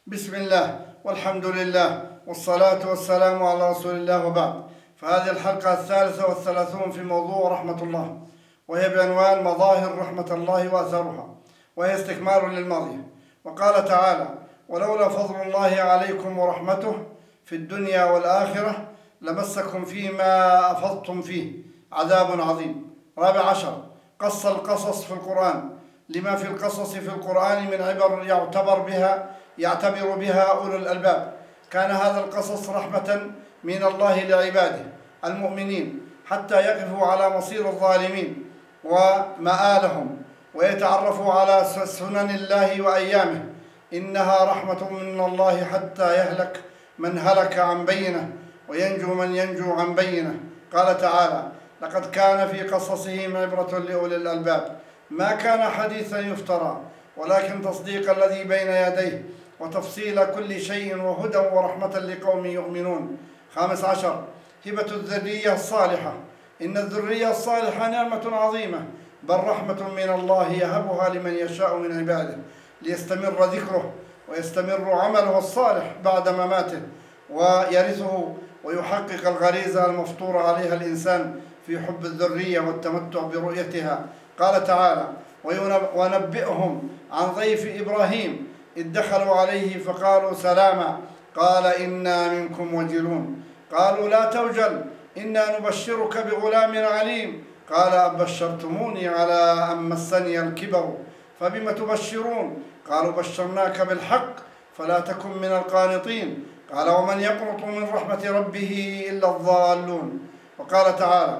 بسم الله والحمد لله والصلاة والسلام على رسول الله، وبعد. فهذه الحلقة 33 في موضوع رحمة الله، وهي بعنوان مظاهر رحمة الله وأثرها، وهي استكمال للماضي. وقال تعالى: ولولا فضل الله عليكم ورحمته في الدنيا والآخرة لمسكم فيما أفضتم فيه عذاب عظيم. 14. قص القصص في القرآن لما في القصص في القرآن من عبر يعتبر بها أولو الألباب. كان هذا القصص رحمة من الله لعباده المؤمنين حتى يقفوا على مصير الظالمين ومآلهم ويتعرفوا على سنن الله وأيامه. إنها رحمة من الله حتى يهلك من هلك عن بينه وينجو من ينجو عن بينه. قال تعالى: لقد كان في قصصهم عبرة لأولي الألباب ما كان حديثا يفترى ولكن تصديق الذي بين يديه وتفصيل كل شيء وهدى ورحمة لقوم يؤمنون. 15. هبة الذرية الصالحة. إن الذرية الصالحة نعمة عظيمة، بل رحمة من الله يهبها لمن يشاء من عباده ليستمر ذكره ويستمر عمله الصالح بعد مماته ويرثه ويحقق الغريزة المفطور عليها الإنسان في حب الذرية والتمتع برؤيتها. قال تعالى: ونبئهم عن ضيف إبراهيم إذ دخلوا عليه فقالوا سلاما قال إنا منكم وجلون قالوا لا توجل إنا نبشرك بغلام عليم قال أبشرتموني على أن مسني الكبر فبم تبشرون قالوا بشرناك بالحق فلا تكن من القانطين قال ومن يقنط من رحمة ربه إلا الضالون. وقال تعالى: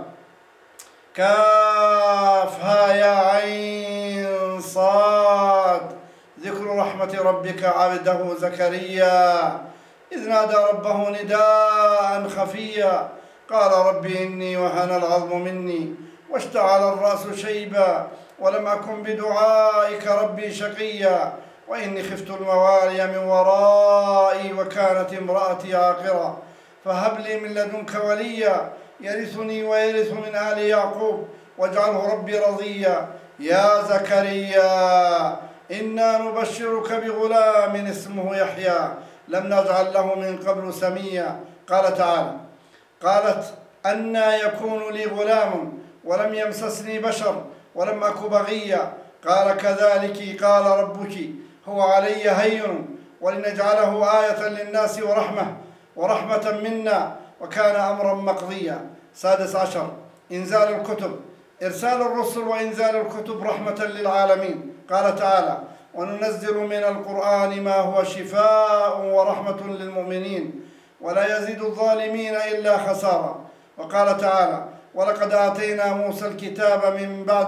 كافها يا عين صاد ذكر رحمة ربك عبده زكريا إذ نادى ربه نداء خفيا قال رب إني وهن العظم مني واشتعل الرأس شيبا ولم أكن بدعائك ربي شقيا وإني خفت الموالي من ورائي وكانت امرأتي عاقرا فهب لي من لدنك وليا يرثني ويرث من آل يعقوب واجعله ربي رضيا. يا زكريا إنا نبشرك بغلام اسمه يحيى لم نجعل له من قبل سميا. قال تعالى: قالت أنى يكون لي غلام ولم يمسسني بشر ولم أك بغيا قال كذلك قال ربك هو علي هين ولنجعله آية للناس ورحمة منا وكان أمرا مقضيا. 16. إنزال الكتب. إرسال الرسل وإنزال الكتب رحمة للعالمين. قال تعالى: وننزل من القرآن ما هو شفاء ورحمة للمؤمنين ولا يزيد الظالمين إلا خسارا. وقال تعالى: ولقد آتينا موسى الكتاب من بعد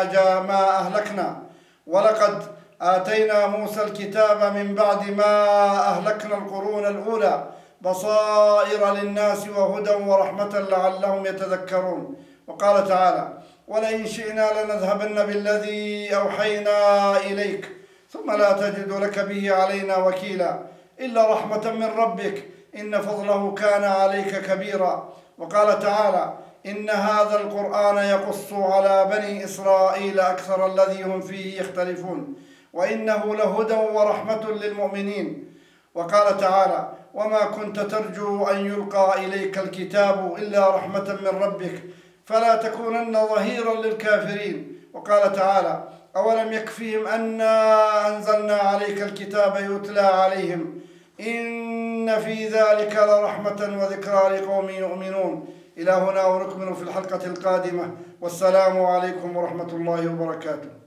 ما أهلكنا القرون الأولى بصائر للناس وهدى ورحمة لعلهم يتذكرون. وقال تعالى: ولئن شئنا لنذهبن بالذي أوحينا إليك ثم لا تجد لك به علينا وكيلا إلا رحمة من ربك إن فضله كان عليك كبيرا. وقال تعالى: إن هذا القرآن يقص على بني إسرائيل أكثر الذي هم فيه يختلفون وإنه لهدى ورحمة للمؤمنين. وقال تعالى: وما كنت ترجو أن يلقى إليك الكتاب إلا رحمة من ربك فلا تكونن ظهيرا للكافرين. وقال تعالى: أولم يكفيهم أنا أنزلنا عليك الكتاب يتلى عليهم إن في ذلك لرحمة وذكرى لقوم يؤمنون. إلى هنا ونكمل في الحلقة القادمة، والسلام عليكم ورحمة الله وبركاته.